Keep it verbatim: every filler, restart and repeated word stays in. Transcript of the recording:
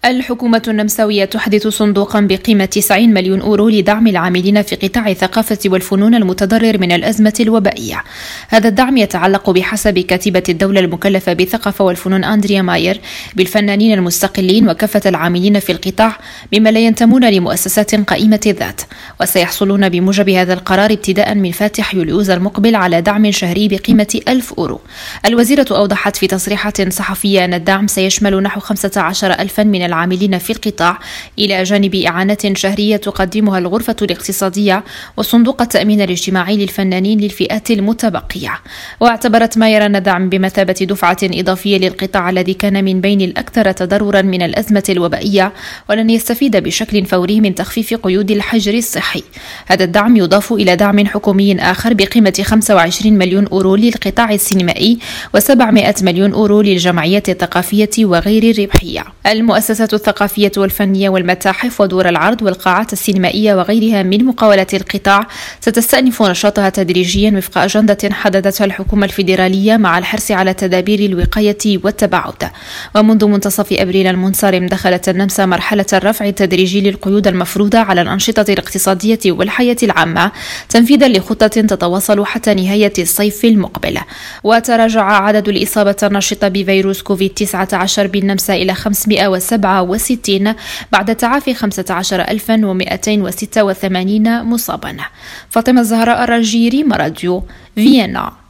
الحكومة النمساوية تحدث صندوقا بقيمة تسعين مليون أورو لدعم العاملين في قطاع الثقافة والفنون المتضرر من الأزمة الوبائية. هذا الدعم يتعلق بحسب كاتبة الدولة المكلفة بالثقافة والفنون أندريا ماير بالفنانين المستقلين وكافة العاملين في القطاع مما لا ينتمون لمؤسسات قائمة الذات، وسيحصلون بموجب هذا القرار ابتداء من فاتح يوليوز المقبل على دعم شهري بقيمة ألف أورو. الوزيرة أوضحت في تصريحات صحفية أن الدعم سيشمل نحو خمسة عشر ألفا من العاملين في القطاع إلى جانب إعانة شهرية تقدمها الغرفة الاقتصادية وصندوق التأمين الاجتماعي للفنانين للفئات المتبقية. واعتبرت ماير أن الدعم بمثابة دفعة إضافية للقطاع الذي كان من بين الأكثر تضررا من الأزمة الوبائية ولن يستفيد بشكل فوري من تخفيف قيود الحجر الصحي. هذا الدعم يضاف إلى دعم حكومي آخر بقيمة خمسة وعشرين مليون أورو للقطاع السينمائي وسبعمائة مليون أورو للجمعيات الثقافية وغير الربحية. المؤسسات الثقافية والفنية والمتاحف ودور العرض والقاعات السينمائية وغيرها من مقاولات القطاع ستستأنف نشاطها تدريجيا وفق أجندة حددتها الحكومة الفيدرالية مع الحرص على تدابير الوقاية والتباعد. ومنذ منتصف أبريل المنصرم دخلت النمسا مرحلة الرفع التدريجي للقيود المفروضة على الأنشطة الاقتصادية والحياة العامة تنفيذا لخطة تتواصل حتى نهاية الصيف المقبل. وتراجع عدد الإصابة النشطة بفيروس كوفيد تسعة عشر بالنمسا إلى خمسمائة وسبعة وستين بعد تعافي خمسة عشر ألفا ومئتين وستة وثمانين مصابا. فاطمة الزهراء الرجيري، راديو فيينا.